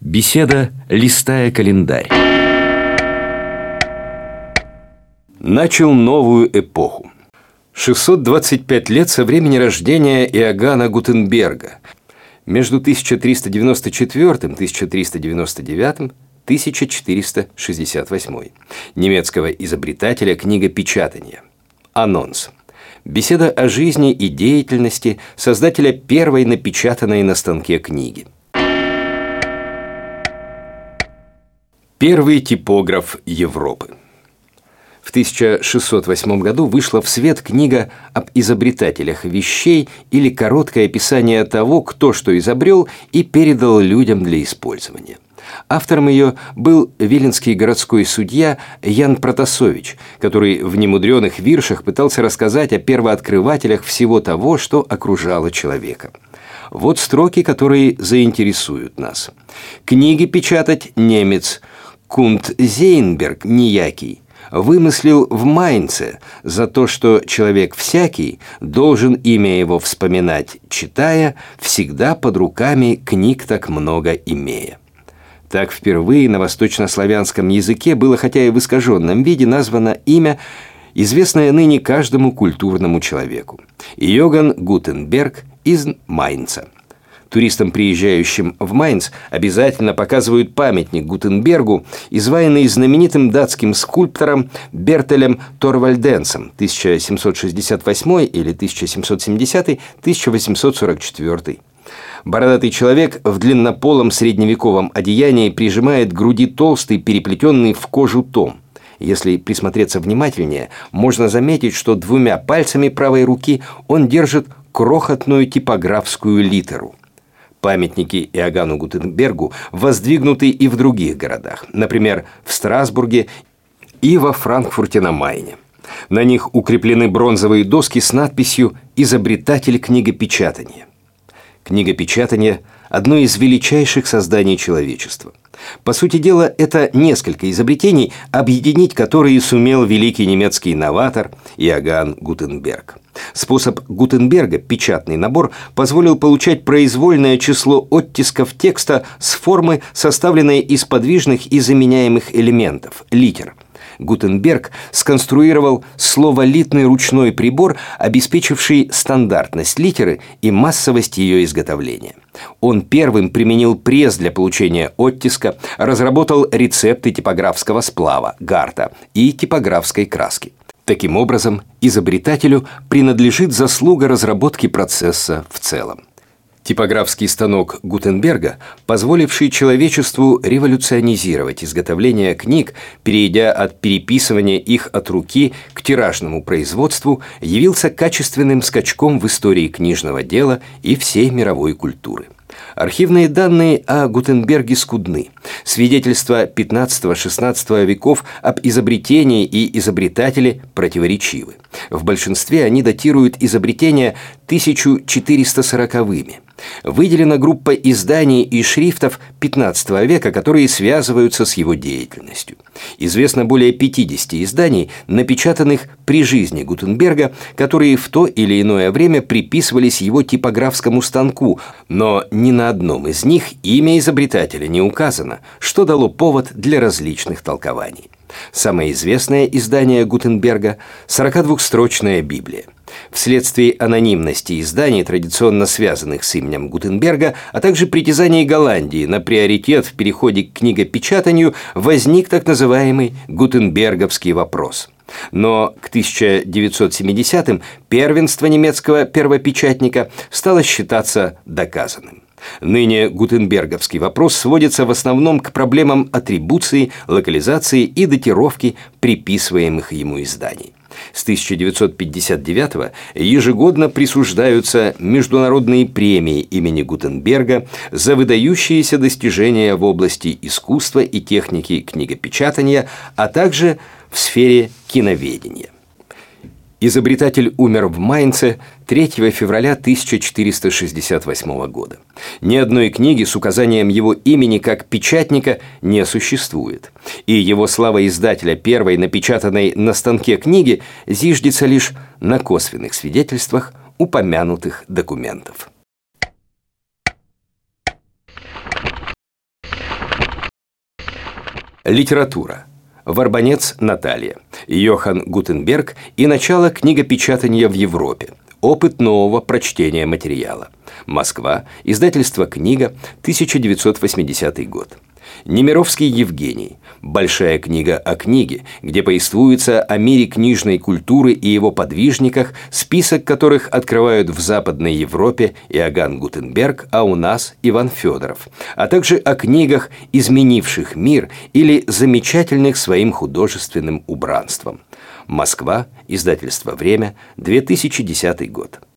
Беседа, листая календарь. Начал новую эпоху. 625 лет со времени рождения Иоганна Гутенберга. Между 1394 и 1399 1468. Немецкого изобретателя книгопечатания. Анонс. Беседа о жизни и деятельности создателя первой напечатанной на станке книги. Первый типограф Европы. В 1608 году вышла в свет книга об изобретателях вещей или короткое описание того, кто что изобрел и передал людям для использования. Автором ее был виленский городской судья Ян Протасович, который в немудреных виршах пытался рассказать о первооткрывателях всего того, что окружало человека. Вот строки, которые заинтересуют нас. «Книги печатать немец Кунт Зейнберг неякий вымыслил в Майнце за то, что человек всякий должен имя его вспоминать, читая, всегда под руками книг так много имея». Так впервые на восточнославянском языке было, хотя и в искаженном виде, названо имя, известное ныне каждому культурному человеку – Иоганн Гутенберг из Майнца. Туристам, приезжающим в Майнц, обязательно показывают памятник Гутенбергу, изваянный знаменитым датским скульптором Бертелем Торвальденсом 1768 или 1770-1844. Бородатый человек в длиннополом средневековом одеянии прижимает к груди толстый, переплетенный в кожу том. Если присмотреться внимательнее, можно заметить, что двумя пальцами правой руки он держит крохотную типографскую литеру. Памятники Иоганну Гутенбергу воздвигнуты и в других городах, например, в Страсбурге и во Франкфурте на Майне. На них укреплены бронзовые доски с надписью «Изобретатель книгопечатания». Книгопечатание – одно из величайших созданий человечества. По сути дела, это несколько изобретений, объединить которые сумел великий немецкий новатор Иоганн Гутенберг. Способ Гутенберга, печатный набор, позволил получать произвольное число оттисков текста с формы, составленной из подвижных и заменяемых элементов – литер. Гутенберг сконструировал словолитный ручной прибор, обеспечивший стандартность литеры и массовость ее изготовления. Он первым применил пресс для получения оттиска, разработал рецепты типографского сплава, гарта и типографской краски. Таким образом, изобретателю принадлежит заслуга разработки процесса в целом. Типографский станок Гутенберга, позволивший человечеству революционизировать изготовление книг, перейдя от переписывания их от руки к тиражному производству, явился качественным скачком в истории книжного дела и всей мировой культуры. Архивные данные о Гутенберге скудны. Свидетельства XV-XVI веков об изобретении и изобретателе противоречивы. В большинстве они датируют изобретения 1440-ми. Выделена группа изданий и шрифтов XV века, которые связываются с его деятельностью. Известно более 50 изданий, напечатанных при жизни Гутенберга, которые в то или иное время приписывались его типографскому станку, но ни на одном из них имя изобретателя не указано, что дало повод для различных толкований. Самое известное издание Гутенберга – 42-строчная Библия. Вследствие анонимности изданий, традиционно связанных с именем Гутенберга, а также притязаний Голландии на приоритет в переходе к книгопечатанию, возник так называемый Гутенберговский вопрос. Но к 1970-м первенство немецкого первопечатника стало считаться доказанным. Ныне Гутенберговский вопрос сводится в основном к проблемам атрибуции, локализации и датировки приписываемых ему изданий. С 1959-го ежегодно присуждаются международные премии имени Гутенберга за выдающиеся достижения в области искусства и техники книгопечатания, а также в сфере киноведения. Изобретатель умер в Майнце 3 февраля 1468 года. Ни одной книги с указанием его имени как печатника не существует. И его слава издателя первой напечатанной на станке книги зиждется лишь на косвенных свидетельствах упомянутых документов. Литература. Варбанец Наталья. Йохан Гутенберг и начало книгопечатания в Европе. Опыт нового прочтения материала. Москва. Издательство «Книга», 1980 год. Немировский Евгений. Большая книга о книге, где повествуется о мире книжной культуры и его подвижниках, список которых открывают в Западной Европе Иоганн Гутенберг, а у нас Иван Федоров, а также о книгах, изменивших мир или замечательных своим художественным убранством. Москва. Издательство «Время», 2010 год.